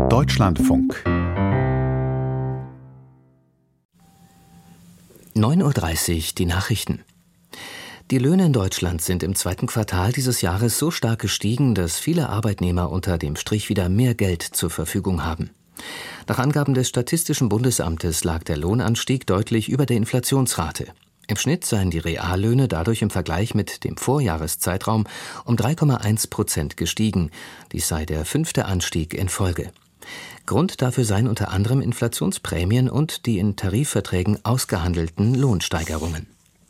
Deutschlandfunk 9:30 Uhr, die Nachrichten. Die Löhne in Deutschland sind im zweiten Quartal dieses Jahres so stark gestiegen, dass viele Arbeitnehmer unter dem Strich wieder mehr Geld zur Verfügung haben. Nach Angaben des Statistischen Bundesamtes lag der Lohnanstieg deutlich über der Inflationsrate. Im Schnitt seien die Reallöhne dadurch im Vergleich mit dem Vorjahreszeitraum um 3,1% gestiegen. Dies sei der 5. Anstieg in Folge. Grund dafür seien unter anderem Inflationsprämien und die in Tarifverträgen ausgehandelten Lohnsteigerungen.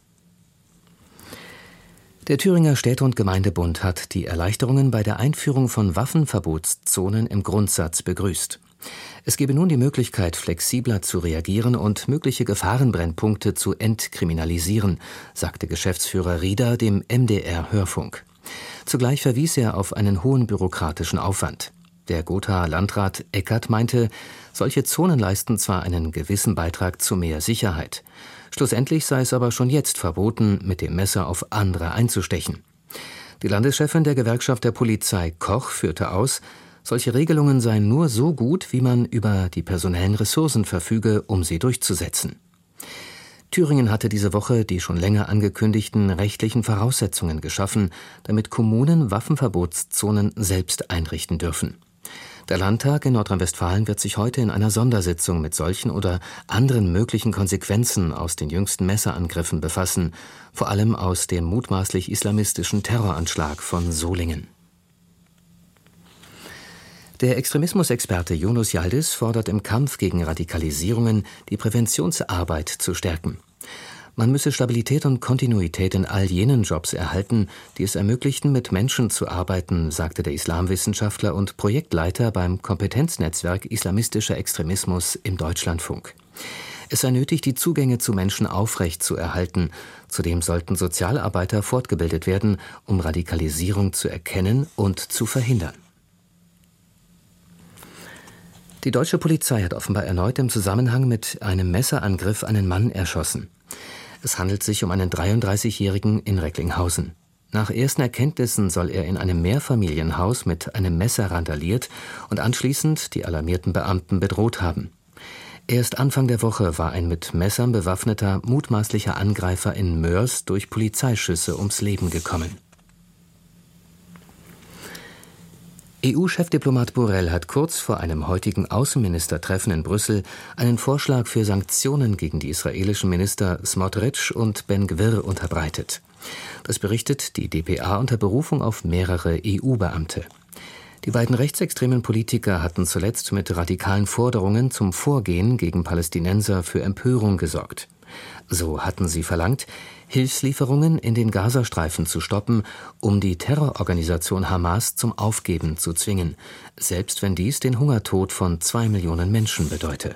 Der Thüringer Städte- und Gemeindebund hat die Erleichterungen bei der Einführung von Waffenverbotszonen im Grundsatz begrüßt. Es gebe nun die Möglichkeit, flexibler zu reagieren und mögliche Gefahrenbrennpunkte zu entkriminalisieren, sagte Geschäftsführer Rieder dem MDR-Hörfunk. Zugleich verwies er auf einen hohen bürokratischen Aufwand. Der Gothaer Landrat Eckert meinte, solche Zonen leisten zwar einen gewissen Beitrag zu mehr Sicherheit. Schlussendlich sei es aber schon jetzt verboten, mit dem Messer auf andere einzustechen. Die Landeschefin der Gewerkschaft der Polizei Koch führte aus, solche Regelungen seien nur so gut, wie man über die personellen Ressourcen verfüge, um sie durchzusetzen. Thüringen hatte diese Woche die schon länger angekündigten rechtlichen Voraussetzungen geschaffen, damit Kommunen Waffenverbotszonen selbst einrichten dürfen. Der Landtag in Nordrhein-Westfalen wird sich heute in einer Sondersitzung mit solchen oder anderen möglichen Konsequenzen aus den jüngsten Messerangriffen befassen, vor allem aus dem mutmaßlich islamistischen Terroranschlag von Solingen. Der Extremismusexperte Yunus Yildiz fordert im Kampf gegen Radikalisierungen die Präventionsarbeit zu stärken. Man müsse Stabilität und Kontinuität in all jenen Jobs erhalten, die es ermöglichten, mit Menschen zu arbeiten, sagte der Islamwissenschaftler und Projektleiter beim Kompetenznetzwerk Islamistischer Extremismus im Deutschlandfunk. Es sei nötig, die Zugänge zu Menschen aufrecht zu erhalten. Zudem sollten Sozialarbeiter fortgebildet werden, um Radikalisierung zu erkennen und zu verhindern. Die deutsche Polizei hat offenbar erneut im Zusammenhang mit einem Messerangriff einen Mann erschossen. Es handelt sich um einen 33-Jährigen in Recklinghausen. Nach ersten Erkenntnissen soll er in einem Mehrfamilienhaus mit einem Messer randaliert und anschließend die alarmierten Beamten bedroht haben. Erst Anfang der Woche war ein mit Messern bewaffneter, mutmaßlicher Angreifer in Moers durch Polizeischüsse ums Leben gekommen. EU-Chefdiplomat Borrell hat kurz vor einem heutigen Außenministertreffen in Brüssel einen Vorschlag für Sanktionen gegen die israelischen Minister Smotrich und Ben-Gvir unterbreitet. Das berichtet die dpa unter Berufung auf mehrere EU-Beamte. Die beiden rechtsextremen Politiker hatten zuletzt mit radikalen Forderungen zum Vorgehen gegen Palästinenser für Empörung gesorgt. So hatten sie verlangt, Hilfslieferungen in den Gazastreifen zu stoppen, um die Terrororganisation Hamas zum Aufgeben zu zwingen, selbst wenn dies den Hungertod von 2 Millionen Menschen bedeute.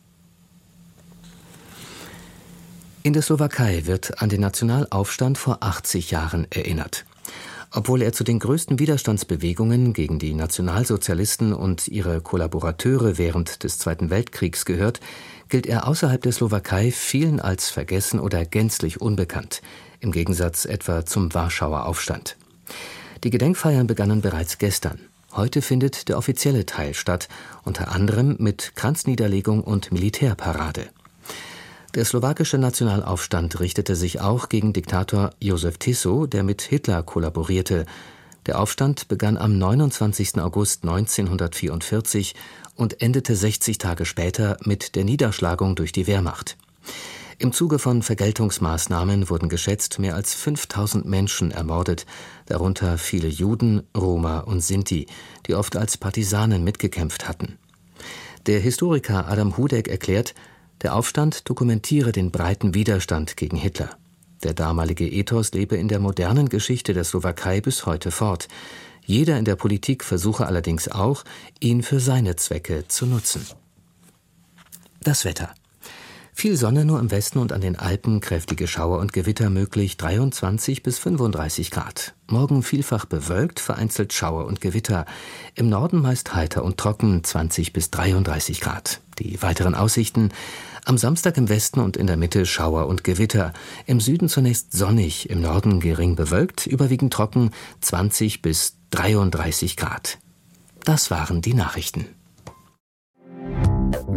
In der Slowakei wird an den Nationalaufstand vor 80 Jahren erinnert. Obwohl er zu den größten Widerstandsbewegungen gegen die Nationalsozialisten und ihre Kollaborateure während des Zweiten Weltkriegs gehört, gilt er außerhalb der Slowakei vielen als vergessen oder gänzlich unbekannt, im Gegensatz etwa zum Warschauer Aufstand. Die Gedenkfeiern begannen bereits gestern. Heute findet der offizielle Teil statt, unter anderem mit Kranzniederlegung und Militärparade. Der slowakische Nationalaufstand richtete sich auch gegen Diktator Josef Tiso, der mit Hitler kollaborierte. Der Aufstand begann am 29. August 1944 und endete 60 Tage später mit der Niederschlagung durch die Wehrmacht. Im Zuge von Vergeltungsmaßnahmen wurden geschätzt mehr als 5000 Menschen ermordet, darunter viele Juden, Roma und Sinti, die oft als Partisanen mitgekämpft hatten. Der Historiker Adam Hudek erklärt, der Aufstand dokumentiere den breiten Widerstand gegen Hitler. Der damalige Ethos lebe in der modernen Geschichte der Slowakei bis heute fort. Jeder in der Politik versuche allerdings auch, ihn für seine Zwecke zu nutzen. Das Wetter. Viel Sonne, nur im Westen und an den Alpen kräftige Schauer und Gewitter möglich, 23 bis 35 Grad. Morgen vielfach bewölkt, vereinzelt Schauer und Gewitter. Im Norden meist heiter und trocken, 20 bis 33 Grad. Die weiteren Aussichten: am Samstag im Westen und in der Mitte Schauer und Gewitter. Im Süden zunächst sonnig, im Norden gering bewölkt, überwiegend trocken, 20 bis 33 Grad. Das waren die Nachrichten.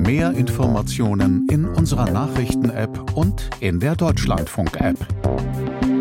Mehr Informationen in unserer Nachrichten-App und in der Deutschlandfunk-App.